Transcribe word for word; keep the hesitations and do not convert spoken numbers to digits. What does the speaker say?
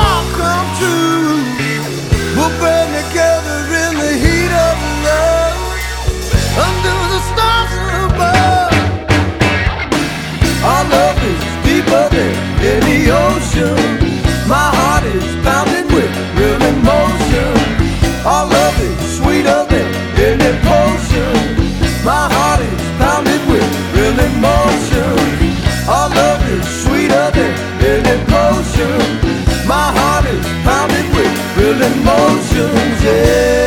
all come true. We'll burn together in the heat of love under the stars above. Our love is deeper than any ocean. My heart is pounding with real emotion. Our love is sweeter than any potion. My heart is pounding with real emotion. Our love is sweeter than any potion. My heart is pounding with real emotions, yeah.